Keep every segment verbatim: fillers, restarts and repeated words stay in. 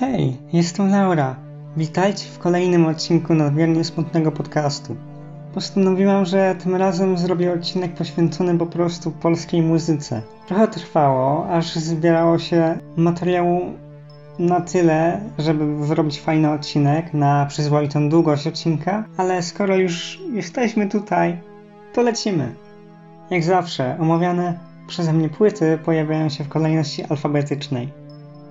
Hej, jestem Laura. Witajcie w kolejnym odcinku nadmiernie smutnego podcastu. Postanowiłam, że tym razem zrobię odcinek poświęcony po prostu polskiej muzyce. Trochę trwało, aż zbierało się materiału na tyle, żeby zrobić fajny odcinek na przyzwoitą długość odcinka, ale skoro już jesteśmy tutaj, to lecimy. Jak zawsze, omawiane przeze mnie płyty pojawiają się w kolejności alfabetycznej.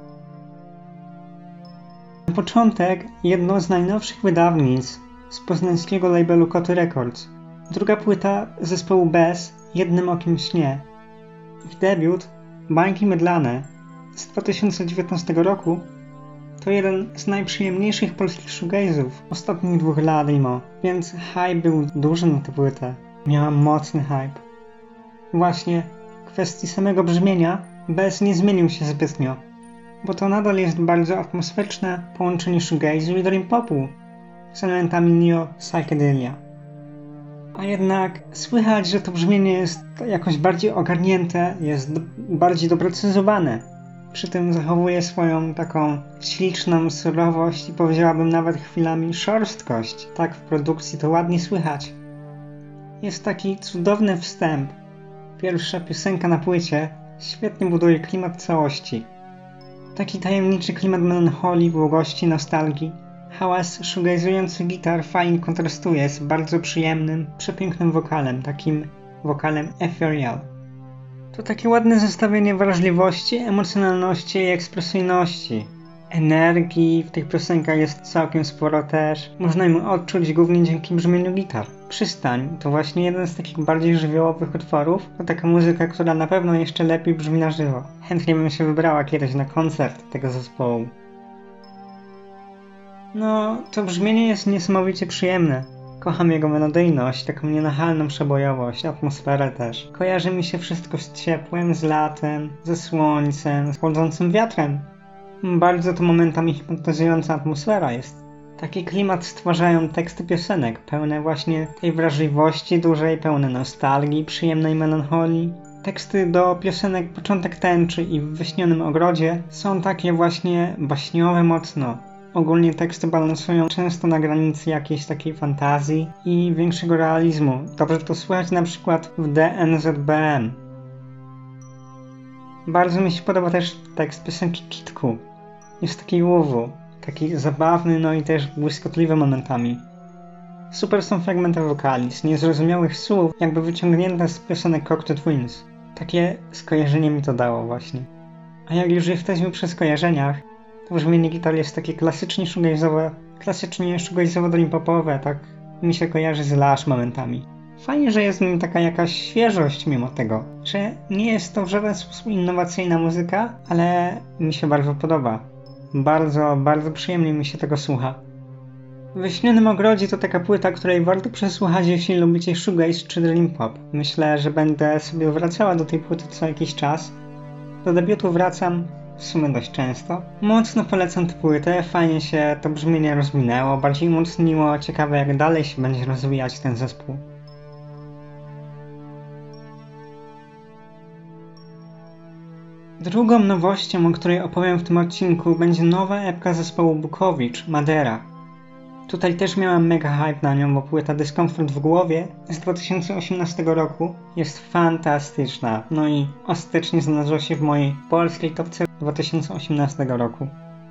Na początek jedno z najnowszych wydawnictw z poznańskiego labelu Koty Records. Druga płyta zespołu Bez, Jednym okiem śnie. Ich debiut, Bańki Mydlane z dwa tysiące dziewiętnastego roku to jeden z najprzyjemniejszych polskich shoegaze'ów ostatnich dwóch lat mimo, więc hype był duży na tę płytę. Miała mocny hype. Właśnie w kwestii samego brzmienia Bez nie zmienił się zbytnio, bo to nadal jest bardzo atmosferyczne połączenie shoegaze'u i dream popu z elementami neo-psychedelia. A jednak słychać, że to brzmienie jest jakoś bardziej ogarnięte, jest do, bardziej doprecyzowane. Przy tym zachowuje swoją taką śliczną surowość i powiedziałabym nawet chwilami szorstkość. Tak w produkcji to ładnie słychać. Jest taki cudowny wstęp. Pierwsza piosenka na płycie świetnie buduje klimat całości. Taki tajemniczy klimat melancholii, błogości, nostalgii. Hałas shoegazujący gitar fajnie kontrastuje z bardzo przyjemnym, przepięknym wokalem, takim wokalem ethereal. To takie ładne zestawienie wrażliwości, emocjonalności i ekspresyjności. Energii w tych piosenkach jest całkiem sporo też. Można ją odczuć głównie dzięki brzmieniu gitar. Przystań to właśnie jeden z takich bardziej żywiołowych utworów. To taka muzyka, która na pewno jeszcze lepiej brzmi na żywo. Chętnie bym się wybrała kiedyś na koncert tego zespołu. No, to brzmienie jest niesamowicie przyjemne. Kocham jego melodyjność, taką nienachalną przebojowość, atmosferę też. Kojarzy mi się wszystko z ciepłem, z latem, ze słońcem, z chłodzącym wiatrem. Bardzo to momentami hipnotyzująca atmosfera jest. Taki klimat stwarzają teksty piosenek, pełne właśnie tej wrażliwości dużej, pełne nostalgii, przyjemnej melancholii. Teksty do piosenek Początek tęczy i W wyśnionym ogrodzie są takie właśnie baśniowe mocno. Ogólnie teksty balansują często na granicy jakiejś takiej fantazji i większego realizmu. Dobrze to słychać na przykład w D N Z B M. Bardzo mi się podoba też tekst piosenki Kitku. Jest taki łuwu, taki zabawny, no i też błyskotliwy momentami. Super są fragmenty wokali z niezrozumiałych słów, jakby wyciągnięte z piosenek Cocteau Twins. Takie skojarzenie mi to dało właśnie. A jak już jesteśmy przy skojarzeniach, to brzmienie gitar jest takie klasycznie shoegaze'owe, klasycznie shoegaze'owo dream popowe, tak mi się kojarzy z Lush momentami. Fajnie, że jest w nim taka jakaś świeżość mimo tego, że nie jest to w żaden sposób innowacyjna muzyka, ale mi się bardzo podoba. Bardzo, bardzo przyjemnie mi się tego słucha. W Wyśnionym ogrodzie to taka płyta, której warto przesłuchać, jeśli lubicie shoegaze czy dream pop. Myślę, że będę sobie wracała do tej płyty co jakiś czas. Do debiutu wracam w sumie dość często. Mocno polecam tę płytę, fajnie się to brzmienie rozwinęło, bardziej umocniło, ciekawe jak dalej się będzie rozwijać ten zespół. Drugą nowością, o której opowiem w tym odcinku, będzie nowa epka zespołu Bukowicz, Madera. Tutaj też miałam mega hype na nią, bo płyta Dyskomfort w głowie z dwa tysiące osiemnastego roku jest fantastyczna. No i ostatecznie znalazła się w mojej polskiej topce dwa tysiące osiemnastego roku.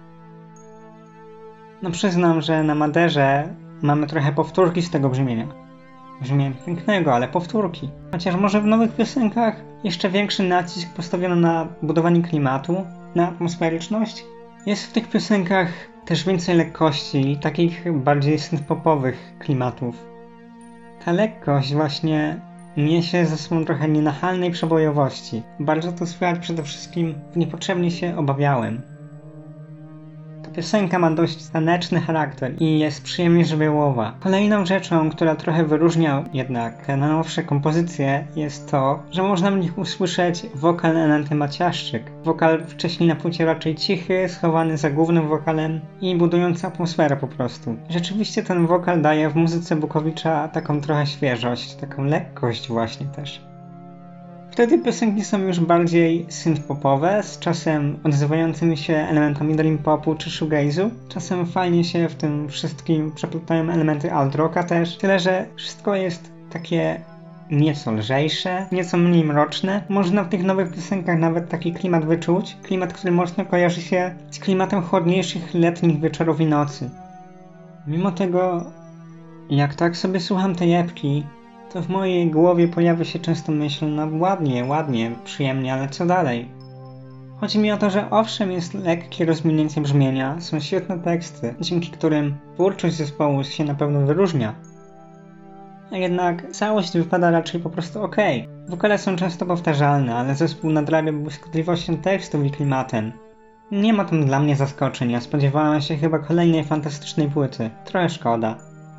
No przyznam, że na Maderze mamy trochę powtórki z tego brzmienia. Brzmienia pięknego, ale powtórki. Chociaż może w nowych piosenkach jeszcze większy nacisk postawiono na budowanie klimatu, na atmosferyczność. Jest w tych piosenkach też więcej lekkości, takich bardziej synth-popowych klimatów. Ta lekkość właśnie niesie ze sobą trochę nienachalnej przebojowości. Bardzo to słychać przede wszystkim w Niepotrzebnie się obawiałem. Ta piosenka ma dość taneczny charakter i jest przyjemnie żywiołowa. Kolejną rzeczą, która trochę wyróżnia jednak te nowsze kompozycje, jest to, że można w nich usłyszeć wokal Anety Maciaszczyk. Wokal wcześniej na płycie raczej cichy, schowany za głównym wokalem i budujący atmosferę po prostu. Rzeczywiście ten wokal daje w muzyce Bukowicza taką trochę świeżość, taką lekkość właśnie też. W Wtedy piosenki są już bardziej synth-popowe, z czasem odzywającymi się elementami dream popu czy shoegaze'u. Czasem fajnie się w tym wszystkim przeplatają elementy alt-rocka też, tyle że wszystko jest takie nieco lżejsze, nieco mniej mroczne. Można w tych nowych piosenkach nawet taki klimat wyczuć, klimat, który mocno kojarzy się z klimatem chłodniejszych letnich wieczorów i nocy. Mimo tego, jak tak sobie słucham tej epki, to w mojej głowie pojawia się często myśl, no ładnie, ładnie, przyjemnie, ale co dalej? Chodzi mi o to, że owszem jest lekkie rozwinięcie brzmienia, są świetne teksty, dzięki którym twórczość zespołu się na pewno wyróżnia. A jednak całość wypada raczej po prostu okej. Okay. Wokale są często powtarzalne, ale zespół nadrabia błyskotliwością tekstów i klimatem. Nie ma tam dla mnie zaskoczeń, a spodziewałem się chyba kolejnej fantastycznej płyty. Trochę szkoda.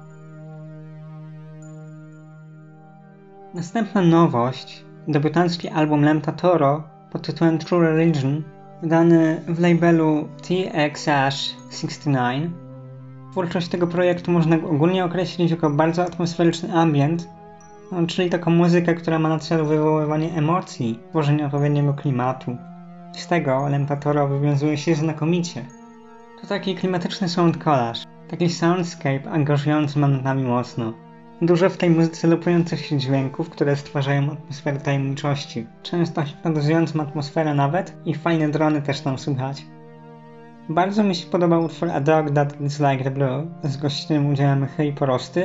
Następna nowość, debiutancki album Lemta Toro pod tytułem True Religion, wydany w labelu T X sześćdziesiąt dziewięć. Twórczość tego projektu można ogólnie określić jako bardzo atmosferyczny ambient, no, czyli taką muzykę, która ma na celu wywoływanie emocji, tworzenie odpowiedniego klimatu. Z tego Lemta Toro wywiązuje się znakomicie. To taki klimatyczny sound collage, taki soundscape angażujący momentami mocno. Dużo w tej muzyce lupujących się dźwięków, które stwarzają atmosferę tajemniczości. Często hipnotyzującą atmosferę nawet i fajne drony też tam słychać. Bardzo mi się podoba utwór A Dog That Is Like the Blue z gościnnym udziałem Hej Porosty.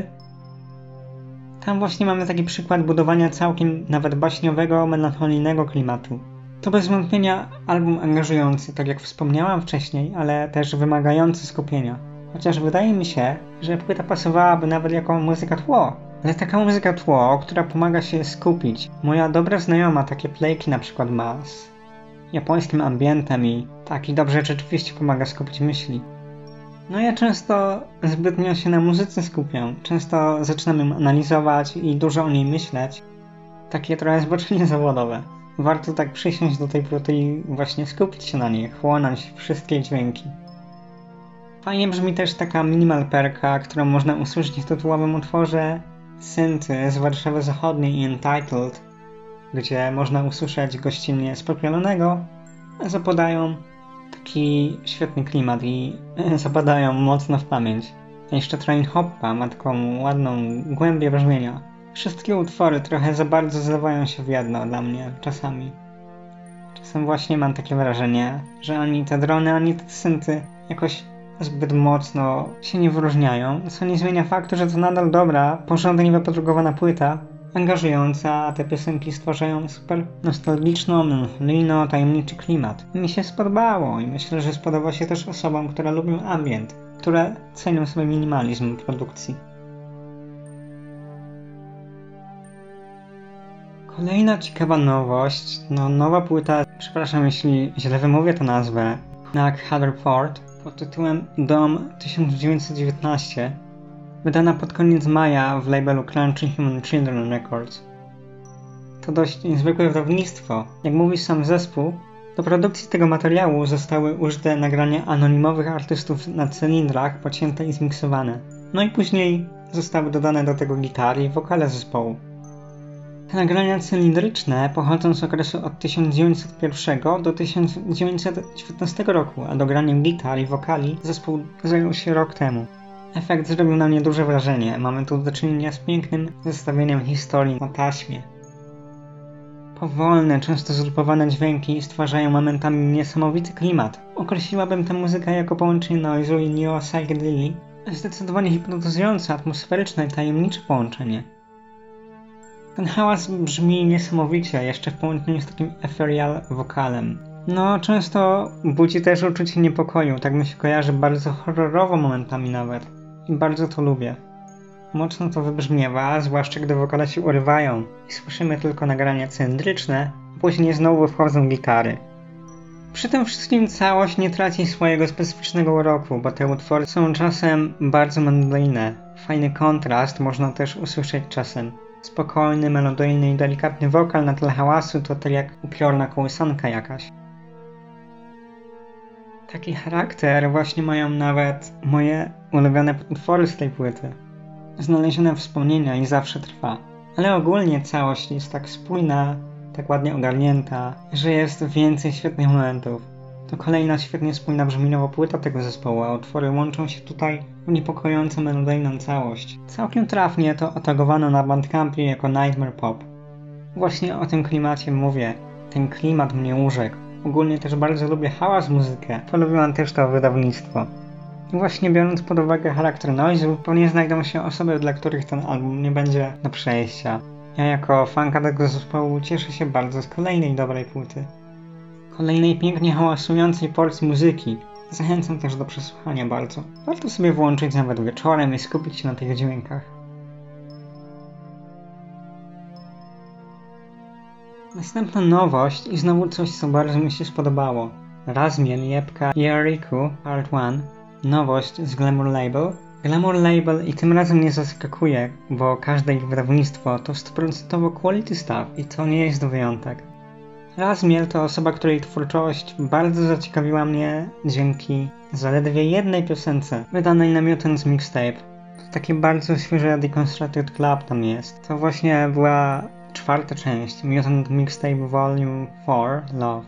Tam właśnie mamy taki przykład budowania całkiem nawet baśniowego, melancholijnego klimatu. To bez wątpienia album angażujący, tak jak wspomniałam wcześniej, ale też wymagający skupienia. Chociaż wydaje mi się, że płyta pasowałaby nawet jako muzyka tło. Ale taka muzyka tło, która pomaga się skupić. Moja dobra znajoma takie playki na przykład ma z japońskim ambientem i taki dobrze rzeczywiście pomaga skupić myśli. No ja często zbytnio się na muzyce skupiam. Często zaczynam ją analizować i dużo o niej myśleć. Takie trochę zboczenie zawodowe. Warto tak przysiąść do tej płyty i właśnie skupić się na niej, chłonąć wszystkie dźwięki. Fajnie brzmi też taka minimal perka, którą można usłyszeć w tytułowym utworze Synty z Warszawy Zachodniej i Entitled, gdzie można usłyszeć gościnnie Spopielonego, zapadają taki świetny klimat i zapadają mocno w pamięć. A jeszcze Train Hoppa ma taką ładną głębię brzmienia. Wszystkie utwory trochę za bardzo zlewają się w jedno dla mnie czasami. Czasem właśnie mam takie wrażenie, że ani te drony, ani te synty jakoś zbyt mocno się nie wyróżniają, co nie zmienia faktu, że to nadal dobra, porządnie wyprodukowana płyta, angażująca, a te piosenki stwarzają super nostalgiczno, melancholijno, tajemniczy klimat. Mi się spodobało i myślę, że spodoba się też osobom, które lubią ambient, które cenią sobie minimalizm produkcji. Kolejna ciekawa nowość, no nowa płyta, przepraszam jeśli źle wymówię tę nazwę, Knack Haverford pod tytułem Dom tysiąc dziewięćset dziewiętnaście, wydana pod koniec maja w labelu Crunchy Human Children Records. To dość niezwykłe wydawnictwo. Jak mówi sam zespół, do produkcji tego materiału zostały użyte nagrania anonimowych artystów na cylindrach, pocięte i zmiksowane. No i później zostały dodane do tego gitary i wokale zespołu. Te nagrania cylindryczne pochodzą z okresu od tysiąc dziewięćset jeden do tysiąc dziewięćset dziewiętnastego roku, a dograniem gitar i wokali zespół zajął się rok temu. Efekt zrobił na mnie duże wrażenie. Mamy tu do czynienia z pięknym zestawieniem historii o taśmie. Powolne, często zgrupowane dźwięki stwarzają momentami niesamowity klimat. Określiłabym tę muzykę jako połączenie noizu i neo-psychedelii. Zdecydowanie hipnotyzujące, atmosferyczne i tajemnicze połączenie. Ten hałas brzmi niesamowicie, jeszcze w połączeniu z takim ethereal wokalem. No, często budzi też uczucie niepokoju, tak mi się kojarzy bardzo horrorowo momentami nawet. I bardzo to lubię. Mocno to wybrzmiewa, zwłaszcza gdy wokale się urywają i słyszymy tylko nagrania cylindryczne, a później znowu wchodzą gitary. Przy tym wszystkim całość nie traci swojego specyficznego uroku, bo te utwory są czasem bardzo melodyjne. Fajny kontrast można też usłyszeć czasem. Spokojny, melodyjny i delikatny wokal na tle hałasu to tak jak upiorna kołysanka jakaś. Taki charakter właśnie mają nawet moje ulubione utwory z tej płyty. Znalezione wspomnienia i zawsze trwa. Ale ogólnie całość jest tak spójna, tak ładnie ogarnięta, że jest więcej świetnych momentów. To kolejna świetnie spójna brzmieniowa płyta tego zespołu, a utwory łączą się tutaj w niepokojącą melodyjną całość. Całkiem trafnie to otagowano na Bandcampie jako Nightmare Pop. Właśnie o tym klimacie mówię. Ten klimat mnie urzekł. Ogólnie też bardzo lubię hałas muzykę. Polubiłam też to wydawnictwo. I właśnie biorąc pod uwagę charakter noizu, pewnie znajdą się osoby, dla których ten album nie będzie do przejścia. Ja jako fanka tego zespołu cieszę się bardzo z kolejnej dobrej płyty. Kolejnej pięknie hałasującej porcji muzyki. Zachęcam też do przesłuchania bardzo. Warto sobie włączyć nawet wieczorem i skupić się na tych dźwiękach. Następna nowość i znowu coś, co bardzo mi się spodobało. Razmiel Jepka Jericho Part jeden. Nowość z Glamour Label. Glamour Label i tym razem nie zaskakuje, bo każde ich wydawnictwo to sto procent quality stuff i to nie jest wyjątek. Razmiel to osoba, której twórczość bardzo zaciekawiła mnie dzięki zaledwie jednej piosence wydanej na Mutants Mixtape. To takie bardzo świeże Deconstructed Club tam jest. To właśnie była czwarta część Mutant Mixtape Volume cztery Love.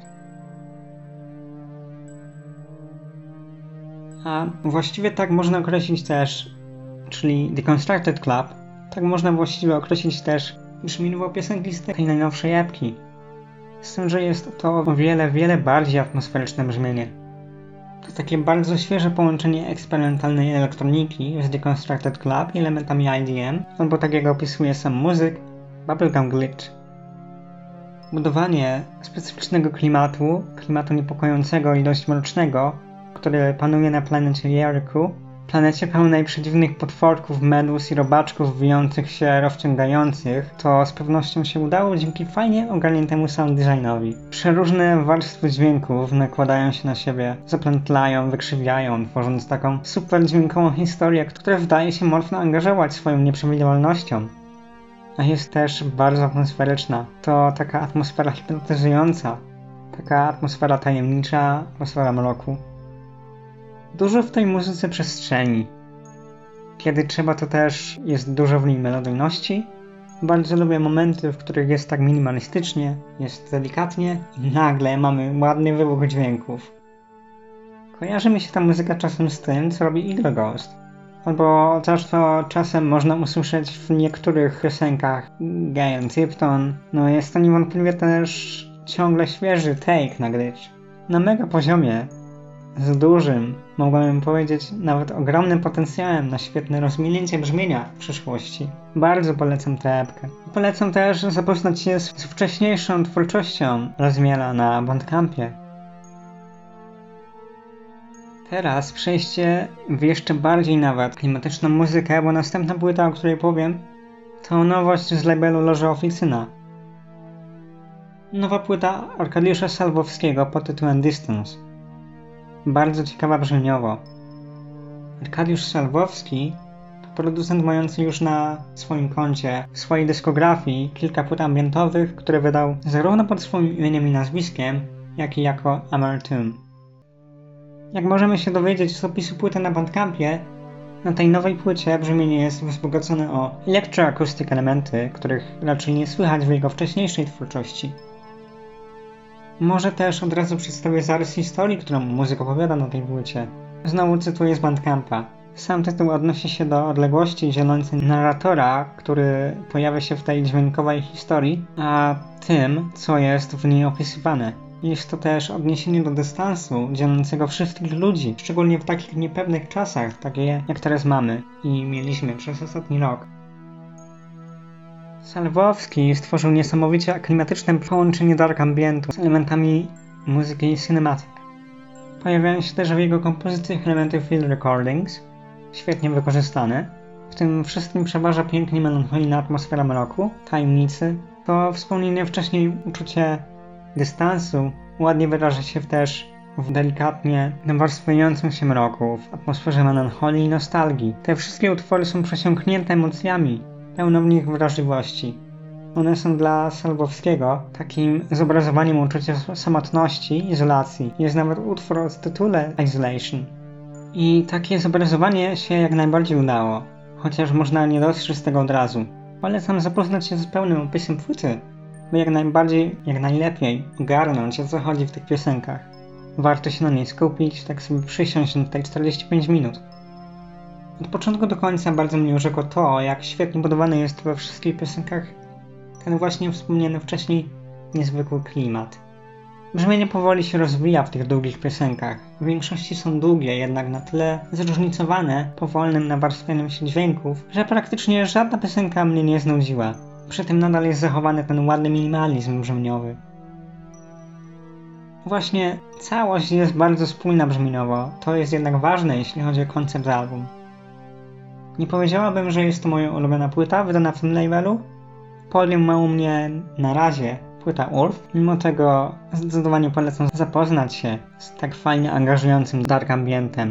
A właściwie tak można określić też, czyli Deconstructed Club, tak można właściwie określić też brzmienową piosenki z tej najnowszej epki. Z tym, że jest to o wiele, wiele bardziej atmosferyczne brzmienie. To takie bardzo świeże połączenie eksperymentalnej elektroniki z Deconstructed Club i elementami I D M, albo tak jak opisuje sam muzyk, Bubblegum Glitch. Budowanie specyficznego klimatu, klimatu niepokojącego i dość mrocznego, który panuje na planecie Jericho, planecie pełnej przedziwnych potworków, medus i robaczków wijących się, rozciągających, to z pewnością się udało dzięki fajnie ogarniętemu sound designowi. Przeróżne warstwy dźwięków nakładają się na siebie, zaplętlają, wykrzywiają, tworząc taką super dźwiękową historię, która wydaje się mocno angażować swoją nieprzewidywalnością. A jest też bardzo atmosferyczna. To taka atmosfera hipnotyzująca, taka atmosfera tajemnicza, atmosfera mroku. Dużo w tej muzyce przestrzeni. Kiedy trzeba, to też jest dużo w niej melodyjności. Bardzo lubię momenty, w których jest tak minimalistycznie, jest delikatnie i nagle mamy ładny wybuch dźwięków. Kojarzy mi się ta muzyka czasem z tym, co robi Eagle Ghost. Albo też to czasem można usłyszeć w niektórych piosenkach Gayle Tipton. No jest to niewątpliwie też ciągle świeży take na glitch. Na mega poziomie, z dużym, mogłem powiedzieć nawet ogromnym potencjałem na świetne rozwinięcie brzmienia w przyszłości. Bardzo polecam tę epkę. Polecam też zapoznać się z, z wcześniejszą twórczością Razmiela na Bandcampie. Teraz przejście w jeszcze bardziej nawet klimatyczną muzykę, bo następna płyta, o której powiem, to nowość z labelu Loża Oficyna. Nowa płyta Arkadiusza Salwowskiego pod tytułem Distance. Bardzo ciekawa brzmieniowo. Arkadiusz Salwowski to producent mający już na swoim koncie, w swojej dyskografii kilka płyt ambientowych, które wydał zarówno pod swoim imieniem i nazwiskiem, jak i jako Amertune. Jak możemy się dowiedzieć z opisu płyty na Bandcampie, na tej nowej płycie brzmienie jest wzbogacone o elektroakustyk elementy, których raczej nie słychać w jego wcześniejszej twórczości. Może też od razu przedstawię zarys historii, którą muzyk opowiada na tej płycie. Znowu cytuję z Bandcampa. Sam tytuł odnosi się do odległości dzielącej narratora, który pojawia się w tej dźwiękowej historii, a tym, co jest w niej opisywane. Jest to też odniesienie do dystansu dzielącego wszystkich ludzi, szczególnie w takich niepewnych czasach, takie jak teraz mamy i mieliśmy przez ostatni rok. Salwowski stworzył niesamowicie klimatyczne połączenie dark ambientu z elementami muzyki cinematic. Pojawiają się też w jego kompozycjach elementy field recordings, świetnie wykorzystane. W tym wszystkim przeważa pięknie melancholijna atmosfera mroku, tajemnicy. To wspomniane wcześniej uczucie dystansu ładnie wyraża się też w delikatnie nawarstwiającym się mroku, w atmosferze melancholii i nostalgii. Te wszystkie utwory są przesiąknięte emocjami, pełno w nich wrażliwości. One są dla Salwowskiego takim zobrazowaniem uczucia samotności i izolacji. Jest nawet utwór o tytule Isolation. I takie zobrazowanie się jak najbardziej udało, chociaż można nie dostrzec tego od razu. Polecam zapoznać się z pełnym opisem płyty, by jak najbardziej, jak najlepiej ogarnąć, o co chodzi w tych piosenkach. Warto się na niej skupić, tak sobie przysiąść na te czterdzieści pięć minut. Od początku do końca bardzo mnie urzekło to, jak świetnie budowany jest we wszystkich piosenkach ten właśnie wspomniany wcześniej niezwykły klimat. Brzmienie powoli się rozwija w tych długich piosenkach. W większości są długie, jednak na tyle zróżnicowane powolnym nawarstwianiem się dźwięków, że praktycznie żadna piosenka mnie nie znudziła. Przy tym nadal jest zachowany ten ładny minimalizm brzmieniowy. Właśnie całość jest bardzo spójna brzmieniowo, to jest jednak ważne, jeśli chodzi o koncept album. Nie powiedziałabym, że jest to moja ulubiona płyta wydana w tym labelu. Podium ma u mnie na razie płyta Urth. Mimo tego zdecydowanie polecam zapoznać się z tak fajnie angażującym dark ambientem.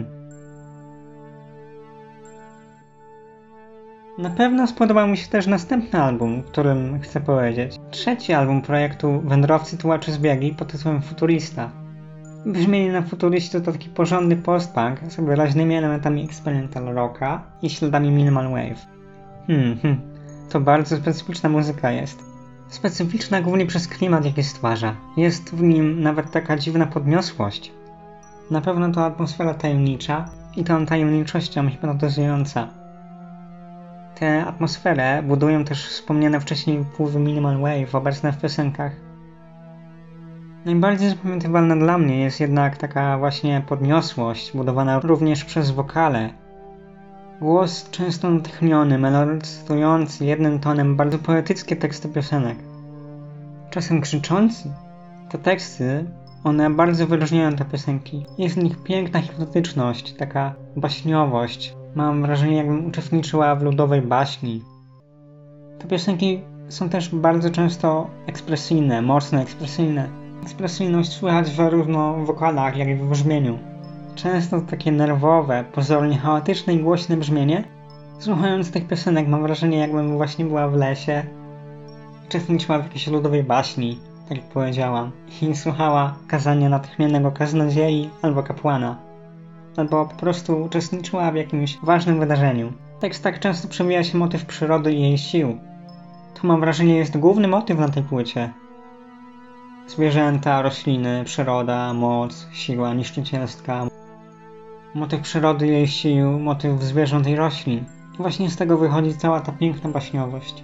Na pewno spodobał mi się też następny album, o którym chcę powiedzieć. Trzeci album projektu Wędrowcy Tułaczy Zbiegi pod tytułem Futurista. Brzmienie na Futuristy to taki porządny post-punk z wyraźnymi elementami experimental rocka i śladami minimal wave. Hmm, hmm, to bardzo specyficzna muzyka jest. Specyficzna głównie przez klimat, jaki stwarza. Jest w nim nawet taka dziwna podniosłość. Na pewno to atmosfera tajemnicza i tą tajemniczością hipnotyzująca. Tę atmosferę budują też wspomniane wcześniej wpływy minimal wave obecne w piosenkach. Najbardziej zapamiętywalna dla mnie jest jednak taka właśnie podniosłość, budowana również przez wokale. Głos często natchniony, melodyzujący jednym tonem bardzo poetyckie teksty piosenek. Czasem krzyczący. Te teksty, one bardzo wyróżniają te piosenki. Jest w nich piękna hipnotyczność, taka baśniowość. Mam wrażenie, jakbym uczestniczyła w ludowej baśni. Te piosenki są też bardzo często ekspresyjne, mocno ekspresyjne. Ekspresyjność słychać zarówno w wokalach, jak i w brzmieniu. Często takie nerwowe, pozornie chaotyczne i głośne brzmienie. Słuchając tych piosenek mam wrażenie, jakbym właśnie była w lesie, uczestniczyła w jakiejś ludowej baśni, tak jak powiedziałam, i słuchała kazania natchniennego kaznodziei albo kapłana, albo po prostu uczestniczyła w jakimś ważnym wydarzeniu. W tekstach często przewija się motyw przyrody i jej sił. To mam wrażenie jest główny motyw na tej płycie. Zwierzęta, rośliny, przyroda, moc, siła niszczycielska. Motyw przyrody i jej sił, motyw zwierząt i roślin. Właśnie z tego wychodzi cała ta piękna baśniowość.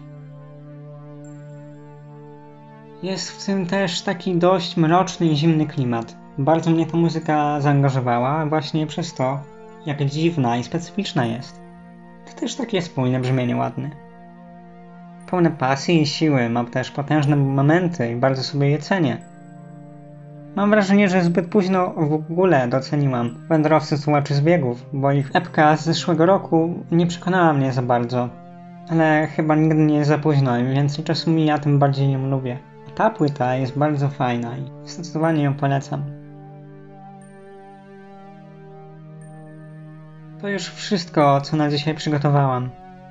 Jest w tym też taki dość mroczny i zimny klimat. Bardzo mnie ta muzyka zaangażowała właśnie przez to, jak dziwna i specyficzna jest. To też takie spójne brzmienie ładne. Pełne pasji i siły, mam też potężne momenty i bardzo sobie je cenię. Mam wrażenie, że zbyt późno w ogóle doceniłam Wędrowcy Tułaczy Zbiegów, bo ich epka z zeszłego roku nie przekonała mnie za bardzo. Ale chyba nigdy nie jest za późno, im więcej czasu mija, tym bardziej ją lubię. Ta płyta jest bardzo fajna i zdecydowanie ją polecam. To już wszystko, co na dzisiaj przygotowałam.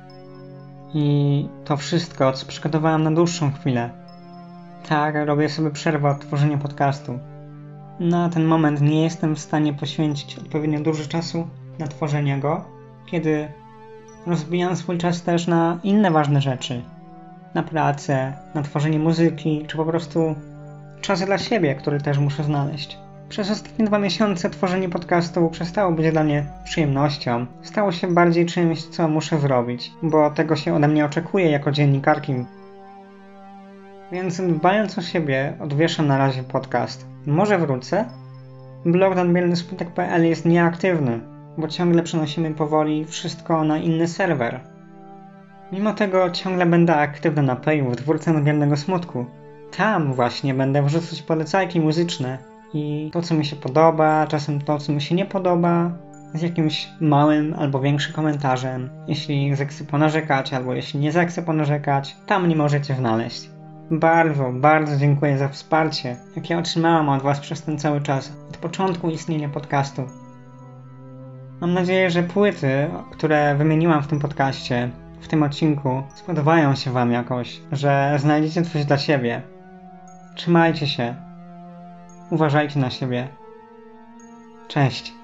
I to wszystko, co przygotowałam na dłuższą chwilę. Tak, robię sobie przerwę od tworzenia podcastu. Na ten moment nie jestem w stanie poświęcić odpowiednio dużo czasu na tworzenie go, kiedy rozbijam swój czas też na inne ważne rzeczy. Na pracę, na tworzenie muzyki, czy po prostu czas dla siebie, który też muszę znaleźć. Przez ostatnie dwa miesiące tworzenie podcastu przestało być dla mnie przyjemnością. Stało się bardziej czymś, co muszę zrobić, bo tego się ode mnie oczekuje jako dziennikarki. Więc dbając o siebie, odwieszam na razie podcast. Może wrócę? Blog nadmienny smutek kropka pe el jest nieaktywny, bo ciągle przenosimy powoli wszystko na inny serwer. Mimo tego ciągle będę aktywny na Payu w Dwórce Nadmiernego Smutku. Tam właśnie będę wrzucać polecajki muzyczne i to, co mi się podoba, czasem to, co mi się nie podoba, z jakimś małym albo większym komentarzem. Jeśli zechcę ponarzekać, albo jeśli nie zechcę ponarzekać, tam nie możecie znaleźć. Bardzo, bardzo dziękuję za wsparcie, jakie otrzymałam od Was przez ten cały czas, od początku istnienia podcastu. Mam nadzieję, że płyty, które wymieniłam w tym podcaście, w tym odcinku, spodobają się Wam jakoś, że znajdziecie coś dla siebie. Trzymajcie się. Uważajcie na siebie. Cześć.